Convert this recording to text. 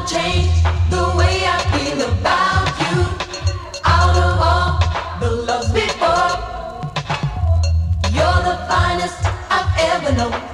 change the way I feel about you. Out of all the loves before, you're the finest I've ever known.